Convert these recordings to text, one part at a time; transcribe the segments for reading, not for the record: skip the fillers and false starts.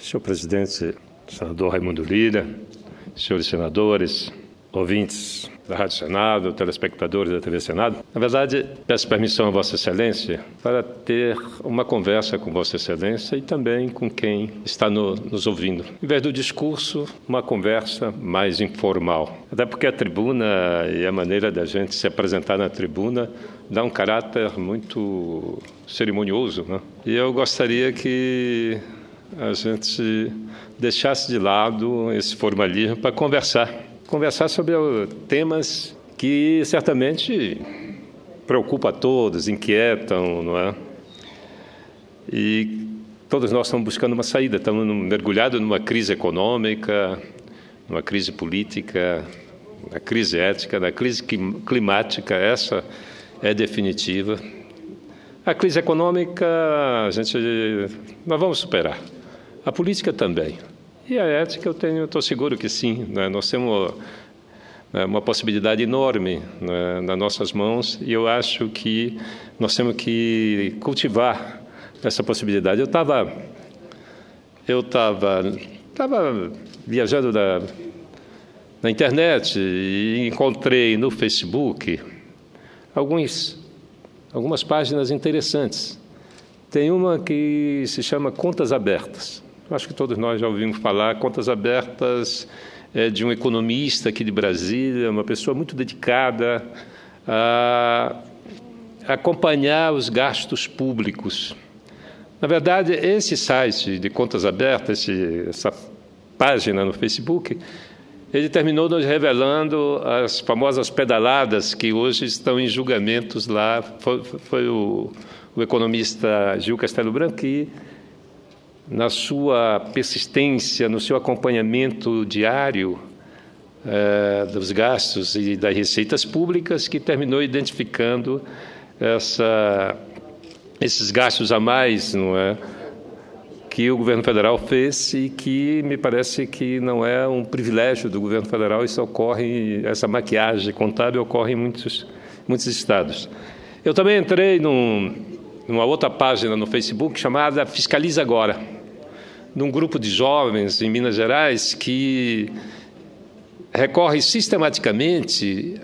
Senhor presidente, senador Raimundo Lira, senhores senadores, ouvintes da Rádio Senado, telespectadores da TV Senado. Na verdade, peço permissão a Vossa Excelência para ter uma conversa com Vossa Excelência e também com quem está nos ouvindo. Em vez do discurso, uma conversa mais informal. Até porque a tribuna e a maneira da gente se apresentar na tribuna dá um caráter muito cerimonioso, né? E eu gostaria que a gente deixasse de lado esse formalismo para conversar sobre temas que certamente preocupam a todos, inquietam, não é? E todos nós estamos buscando uma saída, estamos mergulhados numa crise econômica, numa crise política, na crise ética, na crise climática, essa é definitiva. A crise econômica, nós vamos superar. A política também. E a ética, eu estou seguro que sim, né? Nós temos uma possibilidade enorme, né, nas nossas mãos, e eu acho que nós temos que cultivar essa possibilidade. Eu estava viajando na internet e encontrei no Facebook algumas páginas interessantes. Tem uma que se chama Contas Abertas. Acho que todos nós já ouvimos falar. Contas Abertas de um economista aqui de Brasília, uma pessoa muito dedicada a acompanhar os gastos públicos. Na verdade, esse site de Contas Abertas, essa página no Facebook, ele terminou nos revelando as famosas pedaladas que hoje estão em julgamentos lá. Foi o economista Gil Castelo Branco que, na sua persistência, no seu acompanhamento diário dos gastos e das receitas públicas, que terminou identificando esses gastos a mais, não é, que o governo federal fez e que me parece que não é um privilégio do governo federal. Essa maquiagem contábil ocorre em muitos estados. Eu também entrei numa outra página no Facebook chamada Fiscaliza Agora, de um grupo de jovens em Minas Gerais que recorre sistematicamente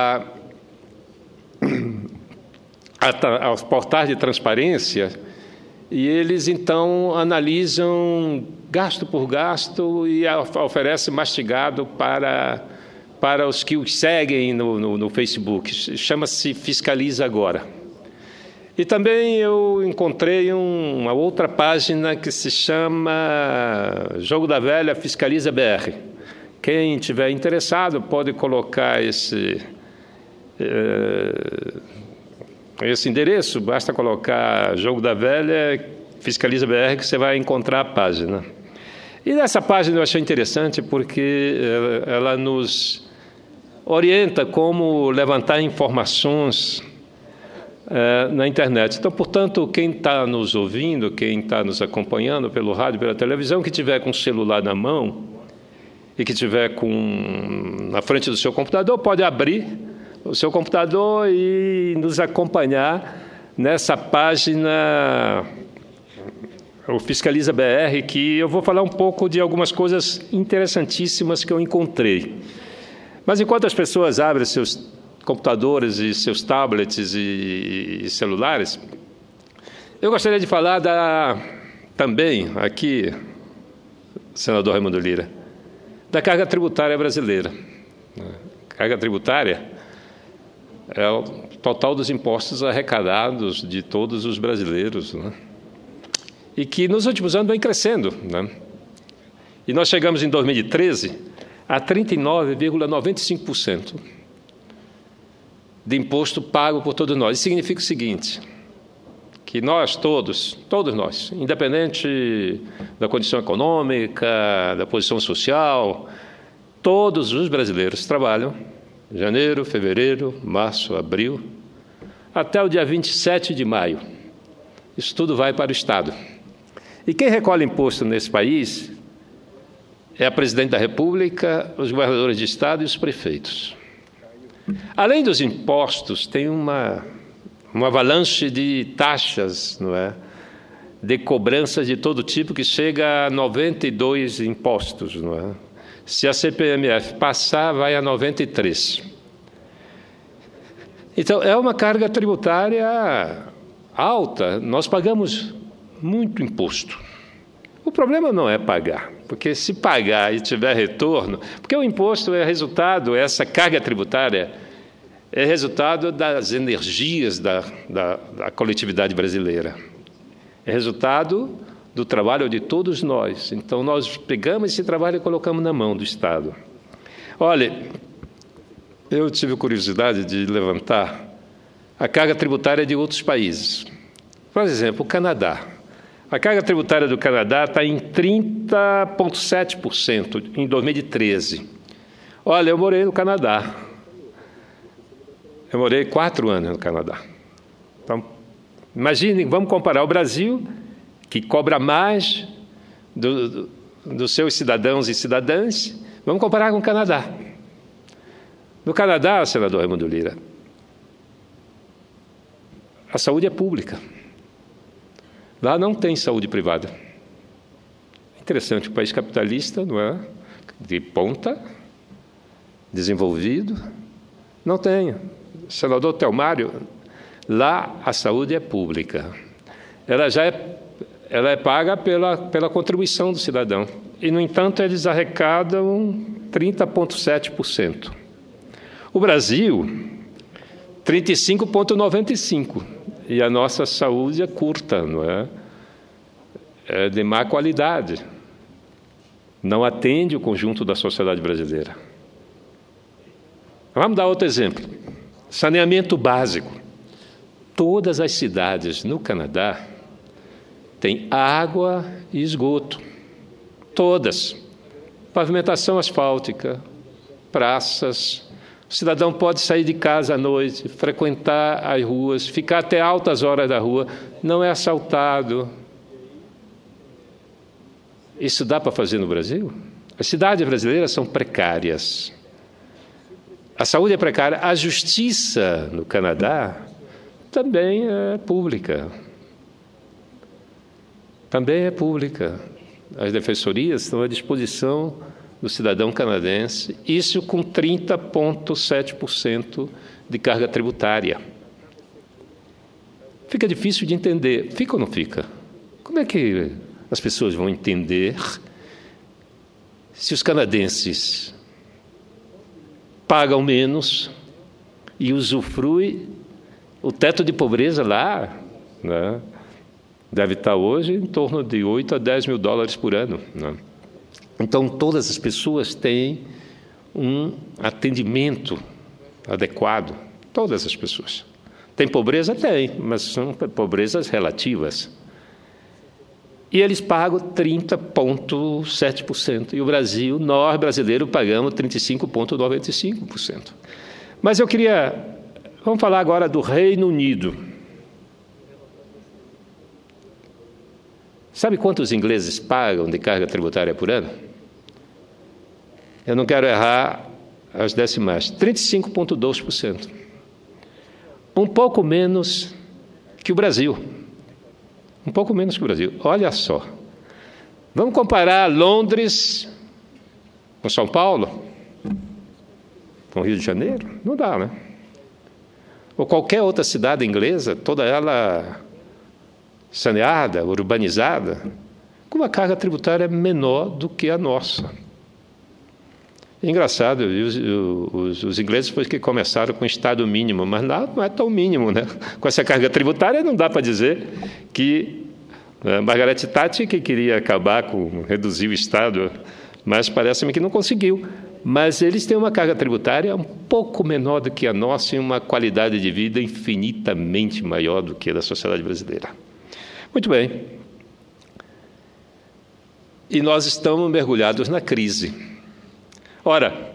aos portais de transparência, e eles então analisam gasto por gasto e oferecem mastigado para os que os seguem no Facebook. Chama-se Fiscaliza Agora. E também eu encontrei uma outra página que se chama Jogo da Velha Fiscaliza BR. Quem tiver interessado pode colocar esse endereço, basta colocar Jogo da Velha Fiscaliza BR que você vai encontrar a página. E nessa página eu achei interessante porque ela nos orienta como levantar informações na internet. Então, portanto, quem está nos ouvindo, quem está nos acompanhando pelo rádio, pela televisão, que tiver com o celular na mão e que tiver na frente do seu computador, pode abrir o seu computador e nos acompanhar nessa página, o Fiscaliza BR, que eu vou falar um pouco de algumas coisas interessantíssimas que eu encontrei. Mas enquanto as pessoas abrem seus computadores e seus tablets e celulares, eu gostaria de falar também aqui, senador Raimundo Lira, da carga tributária brasileira. A carga tributária é o total dos impostos arrecadados de todos os brasileiros, né? E que nos últimos anos vem crescendo, né? E nós chegamos em 2013 a 39,95% de imposto pago por todos nós. Isso significa o seguinte, que nós todos nós, independente da condição econômica, da posição social, todos os brasileiros trabalham janeiro, fevereiro, março, abril, até o dia 27 de maio. Isso tudo vai para o Estado. E quem recolhe imposto nesse país é a Presidente da República, os governadores de Estado e os prefeitos. Além dos impostos, tem uma avalanche de taxas, não é? de cobranças de todo tipo, que chega a 92 impostos, não é? Se a CPMF passar, vai a 93. Então, é uma carga tributária alta. Nós pagamos muito imposto. O problema não é pagar, porque se pagar e tiver retorno, porque o imposto é resultado, essa carga tributária é resultado das energias da coletividade brasileira. É resultado do trabalho de todos nós. Então, nós pegamos esse trabalho e colocamos na mão do Estado. Olha, eu tive curiosidade de levantar a carga tributária de outros países. Por exemplo, o Canadá. A carga tributária do Canadá está em 30,7% em 2013. Olha, eu morei no Canadá. Eu morei 4 anos no Canadá. Então, imagine, vamos comparar o Brasil, que cobra mais dos seus cidadãos e cidadãs, vamos comparar com o Canadá. No Canadá, senador Raimundo Lira, a saúde é pública. Lá não tem saúde privada. Interessante, um país capitalista, não é? De ponta, desenvolvido, não tem. Senador Telmário, lá a saúde é pública. Ela é paga pela contribuição do cidadão. E, no entanto, eles arrecadam 30,7%. O Brasil, 35,95%. E a nossa saúde é curta, não é? É de má qualidade. Não atende o conjunto da sociedade brasileira. Vamos dar outro exemplo. Saneamento básico. Todas as cidades no Canadá têm água e esgoto. Todas. Pavimentação asfáltica, praças. O cidadão pode sair de casa à noite, frequentar as ruas, ficar até altas horas da rua, não é assaltado. Isso dá para fazer no Brasil? As cidades brasileiras são precárias. A saúde é precária. A justiça no Canadá também é pública. Também é pública. As defensorias estão à disposição do cidadão canadense, isso com 30,7% de carga tributária. Fica difícil de entender. Fica ou não fica? Como é que as pessoas vão entender se os canadenses pagam menos e usufruem o teto de pobreza lá, né? Deve estar hoje em torno de 8 a 10 mil dólares por ano, né? Então, todas as pessoas têm um atendimento adequado. Todas as pessoas. Tem pobreza? Tem, mas são pobrezas relativas. E eles pagam 30,7%. E o Brasil, nós brasileiros, pagamos 35,95%. Mas eu queria... Vamos falar agora do Reino Unido. Sabe quanto os ingleses pagam de carga tributária por ano? Eu não quero errar as decimais. 35,2%. Um pouco menos que o Brasil. Um pouco menos que o Brasil. Olha só. Vamos comparar Londres com São Paulo? Com Rio de Janeiro? Não dá, né? Ou qualquer outra cidade inglesa, toda ela saneada, urbanizada, com uma carga tributária menor do que a nossa. É engraçado, os ingleses foi que começaram com o Estado mínimo, mas não é tão mínimo, né? Com essa carga tributária não dá para dizer que Margaret Thatcher que queria acabar com, reduzir o Estado, mas parece-me que não conseguiu. Mas eles têm uma carga tributária um pouco menor do que a nossa e uma qualidade de vida infinitamente maior do que a da sociedade brasileira. Muito bem. E nós estamos mergulhados na crise. Ora,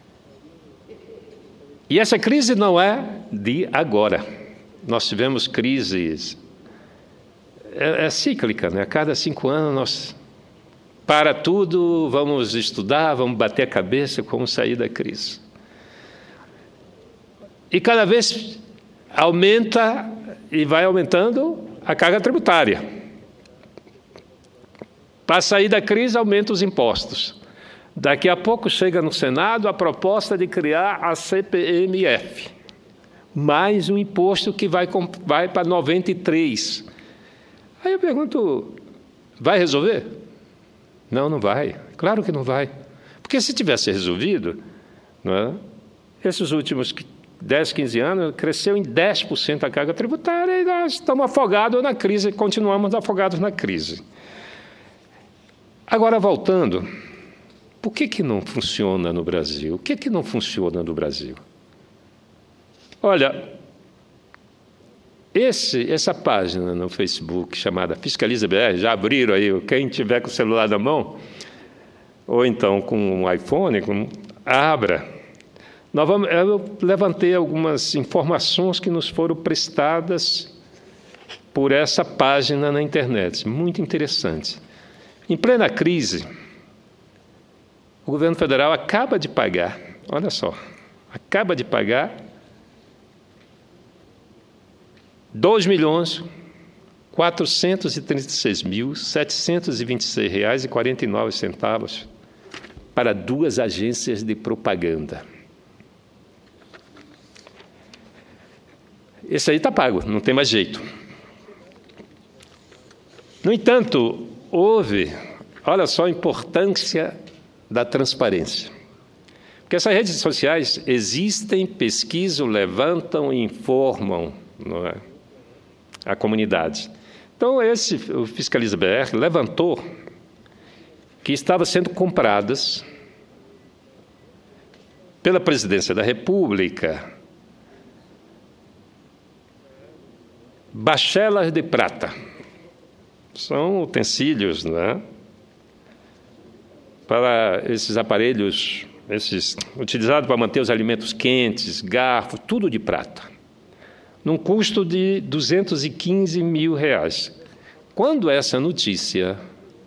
e essa crise não é de agora. Nós tivemos crises, é cíclica, né? A cada 5 anos nós para tudo, vamos estudar, vamos bater a cabeça como sair da crise. E cada vez aumenta e vai aumentando a carga tributária. Para sair da crise, aumenta os impostos. Daqui a pouco chega no Senado a proposta de criar a CPMF, mais um imposto que vai para 93. Aí eu pergunto, vai resolver? Não, não vai. Claro que não vai. Porque se tivesse resolvido, não é? Esses últimos 10, 15 anos, cresceu em 10% a carga tributária e nós estamos afogados na crise, continuamos afogados na crise. Agora, voltando, por que não funciona no Brasil? O que não funciona no Brasil? Olha, essa página no Facebook chamada Fiscaliza BR, já abriram aí, quem tiver com o celular na mão, ou então com um iPhone, abra. Eu levantei algumas informações que nos foram prestadas por essa página na internet, muito interessante. Em plena crise, o governo federal acaba de pagar, olha só, acaba de pagar R$ 2.436.726,49 para 2 agências de propaganda. Esse aí está pago, não tem mais jeito. No entanto, olha só a importância da transparência. Porque essas redes sociais existem, pesquisam, levantam e informam, não é, a comunidade. Então, o Fiscaliza BR levantou que estavam sendo compradas pela Presidência da República bachelas de prata. São utensílios, não é? Para esses aparelhos, utilizados para manter os alimentos quentes, garfo, tudo de prata, num custo de R$ 215 mil. Quando essa notícia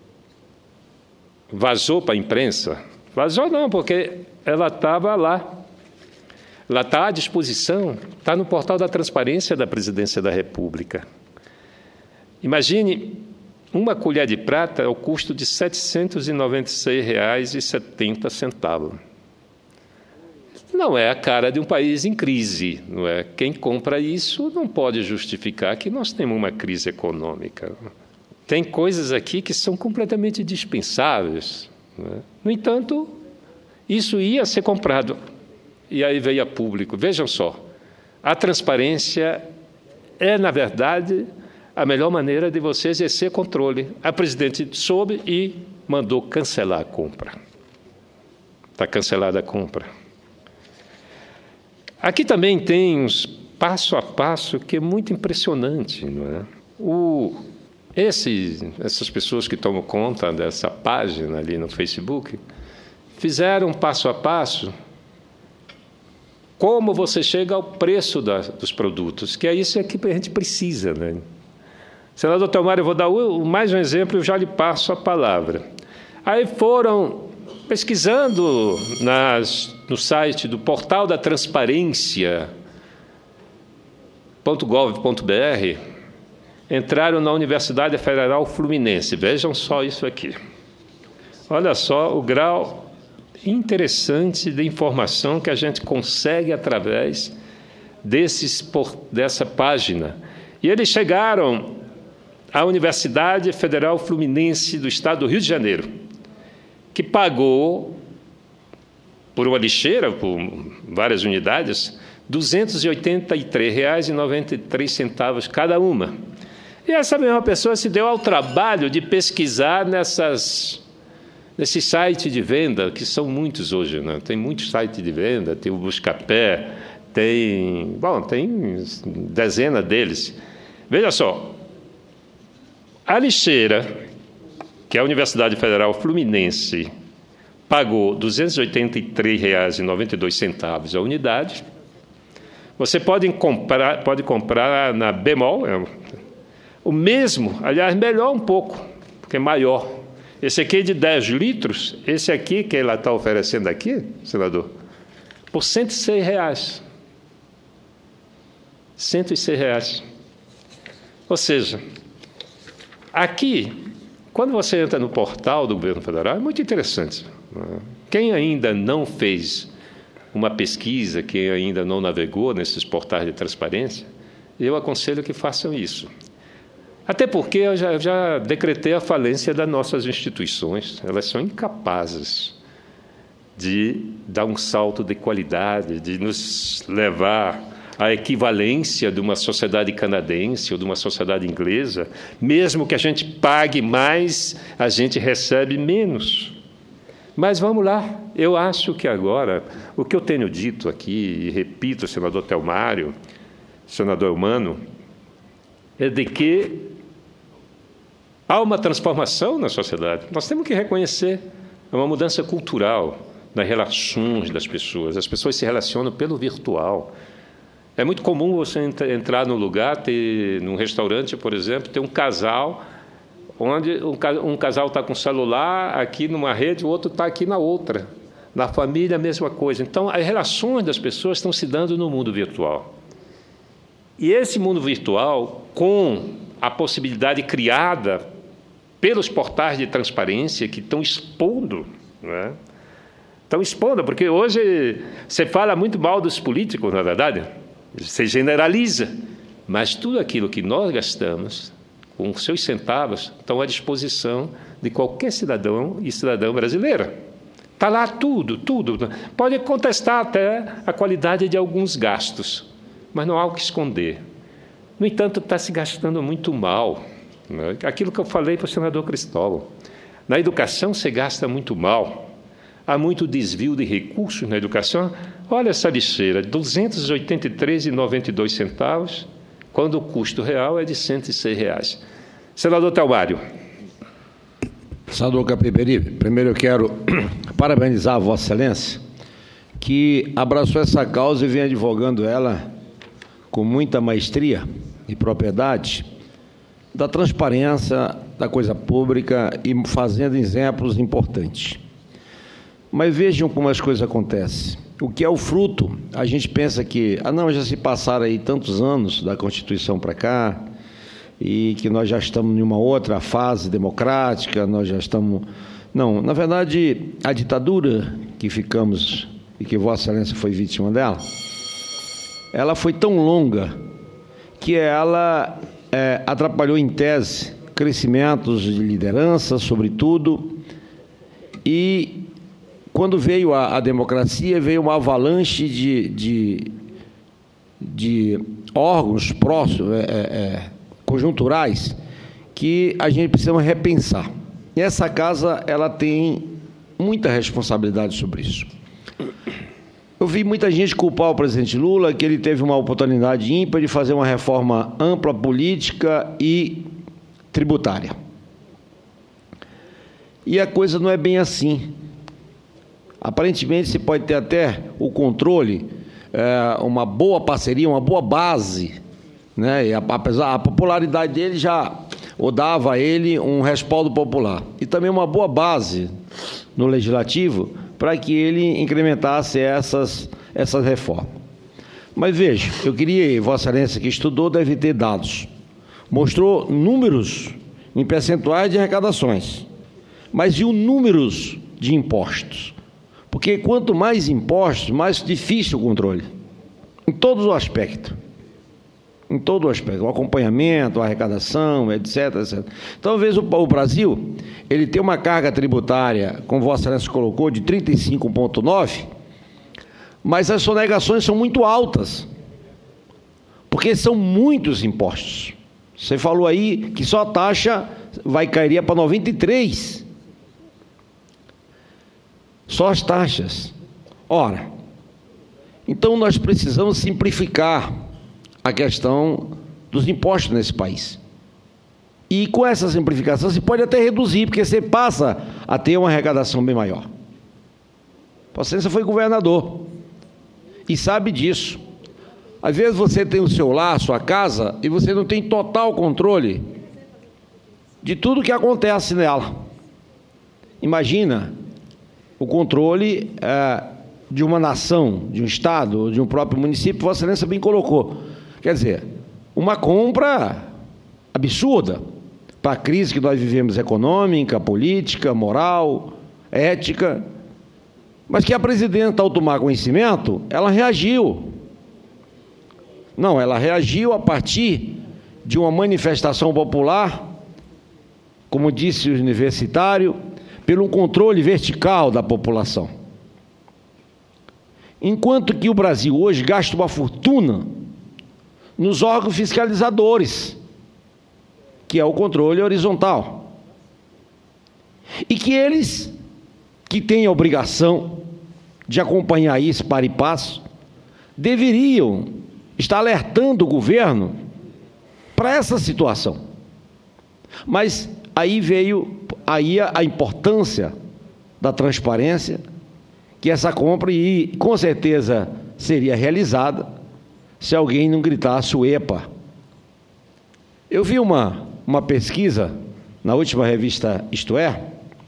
vazou para a imprensa, vazou não, porque ela estava lá, ela está à disposição, está no portal da transparência da Presidência da República. Imagine, uma colher de prata é o custo de R$ 796,70. Não é a cara de um país em crise, não é? Quem compra isso não pode justificar que nós temos uma crise econômica. Tem coisas aqui que são completamente dispensáveis, não é? No entanto, isso ia ser comprado. E aí veio a público. Vejam só, a transparência é, na verdade, a melhor maneira de você exercer controle. A presidente soube e mandou cancelar a compra. Está cancelada a compra. Aqui também tem uns passo a passo que é muito impressionante, não é? Essas pessoas que tomam conta dessa página ali no Facebook fizeram passo a passo como você chega ao preço dos produtos, que é isso que a gente precisa, né? Senador Teomar, eu vou dar mais um exemplo e eu já lhe passo a palavra. Aí foram pesquisando no site do Portal da Transparência.gov.br, entraram na Universidade Federal Fluminense. Vejam só isso aqui. Olha só o grau interessante de informação que a gente consegue através dessa página. E eles chegaram à Universidade Federal Fluminense do Estado do Rio de Janeiro, que pagou, por uma lixeira, por várias unidades, R$ 283,93 cada uma. E essa mesma pessoa se deu ao trabalho de pesquisar nesses sites de venda, que são muitos hoje, né? Tem muitos sites de venda, tem o Buscapé, tem dezenas deles. Veja só, a lixeira, que a Universidade Federal Fluminense pagou R$ 283,92 a unidade. Você pode comprar na Bemol, o mesmo, aliás, melhor um pouco, porque é maior. Esse aqui é de 10 litros, esse aqui que ela está oferecendo aqui, senador, por R$ 106. R$ 106. Ou seja, aqui, Quando você entra no portal do governo federal, é muito interessante. Quem ainda não fez uma pesquisa, quem ainda não navegou nesses portais de transparência, eu aconselho que façam isso. Até porque eu já decretei a falência das nossas instituições. Elas são incapazes de dar um salto de qualidade, de nos levar à equivalência de uma sociedade canadense ou de uma sociedade inglesa. Mesmo que a gente pague mais, a gente recebe menos. Mas vamos lá, eu acho que agora, o que eu tenho dito aqui, e repito, senador Telmário, senador Eumano, é de que há uma transformação na sociedade. Nós temos que reconhecer uma mudança cultural nas relações das pessoas. As pessoas se relacionam pelo virtual. É muito comum você entrar num lugar, num restaurante, por exemplo, ter um casal, onde um casal está com o celular aqui numa rede, o outro está aqui na outra. Na família, a mesma coisa. Então, as relações das pessoas estão se dando no mundo virtual. E esse mundo virtual, com a possibilidade criada pelos portais de transparência que estão expondo, né? Estão expondo, porque hoje você fala muito mal dos políticos, na verdade, você generaliza, mas tudo aquilo que nós gastamos, com os seus centavos, estão à disposição de qualquer cidadão e cidadã brasileira. Está lá tudo. Pode contestar até a qualidade de alguns gastos, mas não há o que esconder. No entanto, está se gastando muito mal. Né? Aquilo que eu falei para o senador Cristóvão. Na educação, se gasta muito mal. Há muito desvio de recursos na educação. Olha essa lixeira, R$ 283,92, quando o custo real é de R$ 106. Senador Telmário. Senador Capiberi, primeiro eu quero parabenizar a Vossa Excelência, que abraçou essa causa e vem advogando ela com muita maestria e propriedade da transparência da coisa pública e fazendo exemplos importantes. Mas vejam como as coisas acontecem. O que é o fruto, a gente pensa que, já se passaram aí tantos anos da Constituição para cá, e que nós já estamos em uma outra fase democrática, nós já estamos... Não, na verdade, a ditadura que ficamos, e que Vossa Excelência foi vítima dela, ela foi tão longa que ela atrapalhou, em tese, crescimentos de liderança, sobretudo, e quando veio a democracia, veio uma avalanche de órgãos próximos, conjunturais, que a gente precisa repensar. E essa casa, ela tem muita responsabilidade sobre isso. Eu vi muita gente culpar o presidente Lula, que ele teve uma oportunidade ímpar de fazer uma reforma ampla, política e tributária. E a coisa não é bem assim. Aparentemente, se pode ter até o controle, uma boa parceria, uma boa base, né? E apesar a popularidade dele já dava a ele um respaldo popular. E também uma boa base no Legislativo para que ele incrementasse essas reformas. Mas veja, eu queria, Vossa Excelência que estudou, deve ter dados. Mostrou números em percentuais de arrecadações, mas e os números de impostos? Porque quanto mais impostos, mais difícil o controle, em todos os aspectos. Em todo o aspecto, o acompanhamento, a arrecadação, etc, etc. Então, às vezes, o Brasil, ele tem uma carga tributária, como Vossa Excelência colocou, de 35,9%, mas as sonegações são muito altas, porque são muitos impostos. Você falou aí que só a taxa cairia para 93%. Só as taxas. Ora, então nós precisamos simplificar a questão dos impostos nesse país. E com essa simplificação você pode até reduzir, porque você passa a ter uma arrecadação bem maior. Vossa Excelência foi governador e sabe disso. Às vezes você tem o seu lar, a sua casa, e você não tem total controle de tudo que acontece nela. Imagina o controle de uma nação, de um estado, de um próprio município. Vossa Excelência bem colocou. Quer dizer, uma compra absurda para a crise que nós vivemos, econômica, política, moral, ética, mas que a presidenta, ao tomar conhecimento, ela reagiu. Não, ela reagiu a partir de uma manifestação popular, como disse o universitário, pelo controle vertical da população. Enquanto que o Brasil hoje gasta uma fortuna nos órgãos fiscalizadores, que é o controle horizontal, e que eles, que têm a obrigação de acompanhar isso para e passo, deveriam estar alertando o governo para essa situação. Mas aí veio a importância da transparência, que essa compra, e com certeza seria realizada se alguém não gritasse o EPA. Eu vi uma pesquisa na última revista Isto É,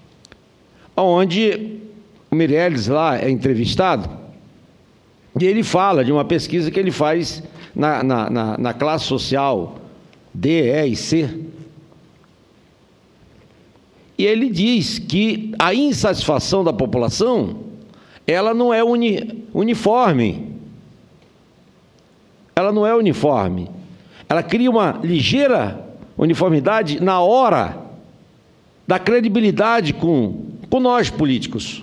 onde o Meirelles lá é entrevistado, e ele fala de uma pesquisa que ele faz na classe social D, E e C. E ele diz que a insatisfação da população, ela não é uniforme. Ela não é uniforme. Ela cria uma ligeira uniformidade na hora da credibilidade com nós políticos.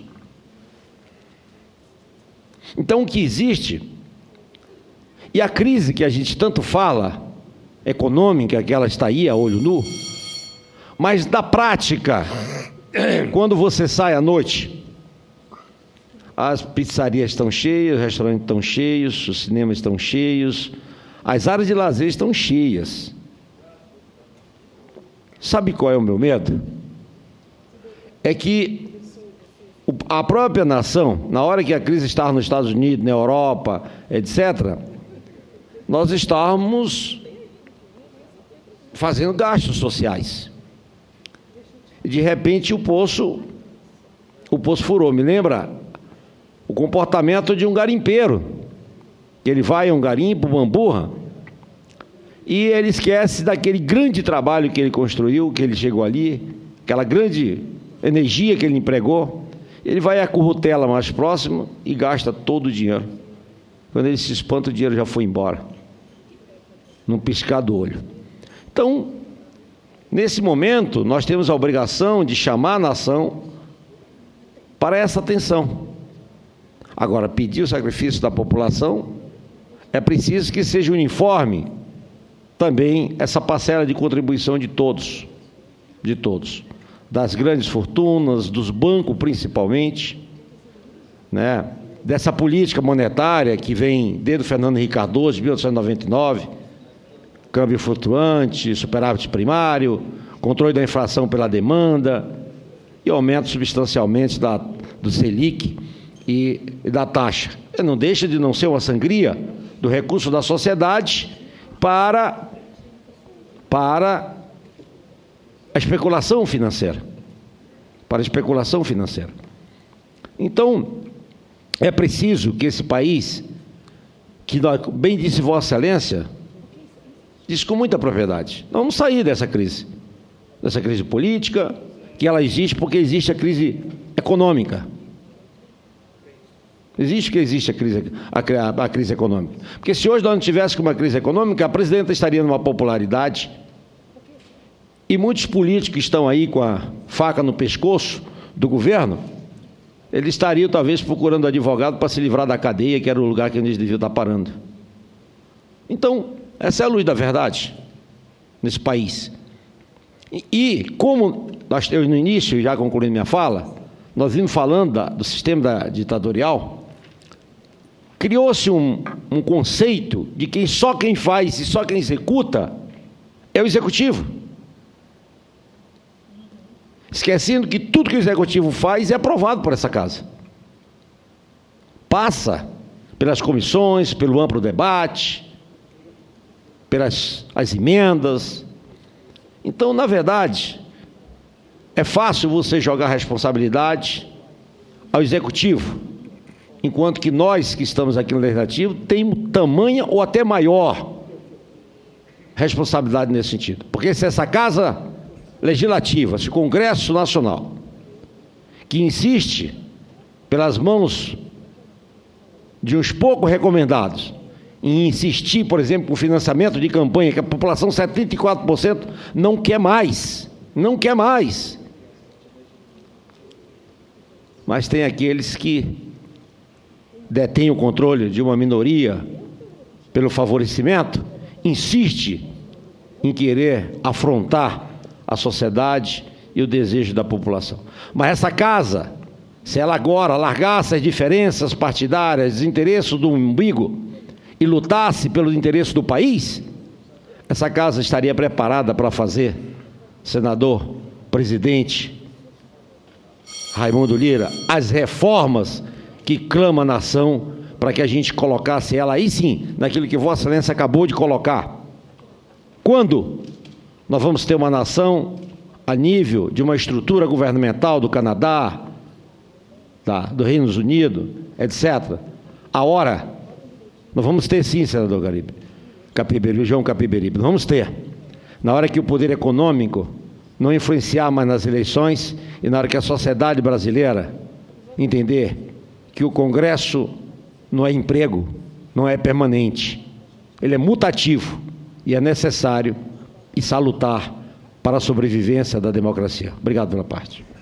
Então, o que existe, e a crise que a gente tanto fala, econômica, que ela está aí a olho nu, mas na prática, quando você sai à noite, as pizzarias estão cheias, os restaurantes estão cheios, os cinemas estão cheios, as áreas de lazer estão cheias. Sabe qual é o meu medo? É que a própria nação, na hora que a crise estava nos Estados Unidos, na Europa, etc., nós estávamos fazendo gastos sociais. E de repente o poço furou. Me lembra o comportamento de um garimpeiro, que ele vai a um garimpo, bamburra, e ele esquece daquele grande trabalho que ele construiu, que ele chegou ali, aquela grande energia que ele empregou. Ele vai à currutela mais próxima e gasta todo o dinheiro. Quando ele se espanta, o dinheiro já foi embora, num piscar do olho. Então, nesse momento, nós temos a obrigação de chamar a nação para essa atenção. Agora, pedir o sacrifício da população, é preciso que seja uniforme também essa parcela de contribuição de todos, das grandes fortunas, dos bancos principalmente, né? Dessa política monetária que vem desde o Fernando Henrique Cardoso, de 1899, câmbio flutuante, superávit primário, controle da inflação pela demanda e aumento substancialmente do Selic e da taxa. Não deixa de não ser uma sangria do recurso da sociedade para a especulação financeira. Então, é preciso que esse país, que bem disse Vossa Excelência, disse com muita propriedade, nós vamos sair dessa crise política, que ela existe porque existe a crise econômica. Existe a crise econômica. Porque se hoje nós não tivéssemos uma crise econômica, a presidenta estaria numa popularidade, e muitos políticos que estão aí com a faca no pescoço do governo, eles estariam talvez procurando advogado para se livrar da cadeia, que era o lugar que eles deviam estar parando. Então, essa é a luz da verdade nesse país. E como eu no início, já concluindo minha fala, nós vimos falando do sistema ditatorial, criou-se um conceito de que só quem faz e só quem executa é o executivo. Esquecendo que tudo que o executivo faz é aprovado por essa casa. Passa pelas comissões, pelo amplo debate, pelas as emendas. Então, na verdade, é fácil você jogar a responsabilidade ao executivo, enquanto que nós que estamos aqui no legislativo temos tamanha ou até maior responsabilidade nesse sentido. Porque se essa casa legislativa, esse Congresso Nacional, que insiste, pelas mãos de uns poucos recomendados, em insistir, por exemplo, com o financiamento de campanha, que a população, 74%, não quer mais. Não quer mais. Mas tem aqueles que detêm o controle de uma minoria pelo favorecimento, insiste em querer afrontar a sociedade e o desejo da população. Mas essa casa, se ela agora largasse as diferenças partidárias, os interesses do umbigo e lutasse pelos interesses do país, essa casa estaria preparada para fazer, senador, presidente Raimundo Lira, as reformas que clama a nação para que a gente colocasse ela aí sim, naquilo que Vossa Excelência acabou de colocar. Quando nós vamos ter uma nação a nível de uma estrutura governamental do Canadá, do Reino Unido, etc. A hora, nós vamos ter sim, senador João Capiberibe, nós vamos ter. Na hora que o poder econômico não influenciar mais nas eleições e na hora que a sociedade brasileira entender que o Congresso não é emprego, não é permanente, ele é mutativo e é necessário e salutar para a sobrevivência da democracia. Obrigado pela parte.